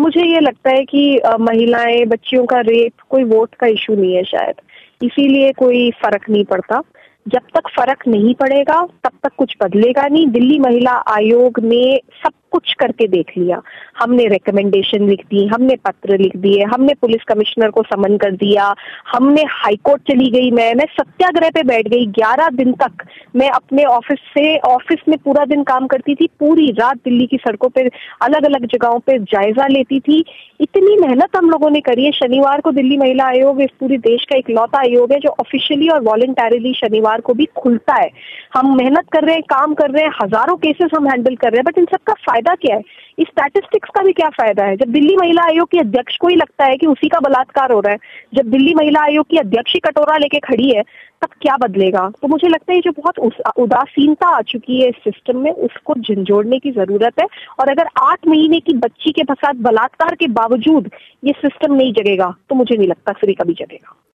मुझे ये लगता है कि महिलाएं, बच्चियों का रेप कोई वोट का इशू नहीं है शायद, इसीलिए कोई फर्क नहीं पड़ता। जब तक फर्क नहीं पड़ेगा तब तक कुछ बदलेगा नहीं। दिल्ली महिला आयोग ने सब कुछ करके देख लिया। हमने रिकमेंडेशन लिख दी, हमने पत्र लिख दिए, हमने पुलिस कमिश्नर को समन कर दिया, हमने हाईकोर्ट चली गई। मैं सत्याग्रह पे बैठ गई 11 दिन तक। मैं अपने ऑफिस में पूरा दिन काम करती थी, पूरी रात दिल्ली की सड़कों पे अलग अलग जगहों पे जायजा लेती थी। इतनी मेहनत हम लोगों ने करी है। शनिवार को दिल्ली महिला आयोग इस पूरे देश का इकलौता आयोग है जो ऑफिशियली और वॉलंटरीली शनिवार को भी खुलता है। हम मेहनत कर रहे हैं, काम कर रहे हैं, हजारों केसेस हम हैंडल कर रहे हैं, बट इन सब का फायदा क्या है? इस स्टैटिस्टिक्स का भी क्या फायदा है जब दिल्ली महिला आयोग की अध्यक्ष को ही लगता है कि उसी का बलात्कार हो रहा है? जब दिल्ली महिला आयोग की अध्यक्ष ही कटोरा लेके खड़ी है, तब क्या बदलेगा? तो मुझे लगता है जो बहुत उदासीनता आ चुकी है इस सिस्टम में, उसको झंझोड़ने की जरूरत है। और अगर 8 महीने की बच्ची के साथ बलात्कार के बावजूद ये सिस्टम नहीं जगेगा तो मुझे नहीं लगता फिर कभी जगेगा।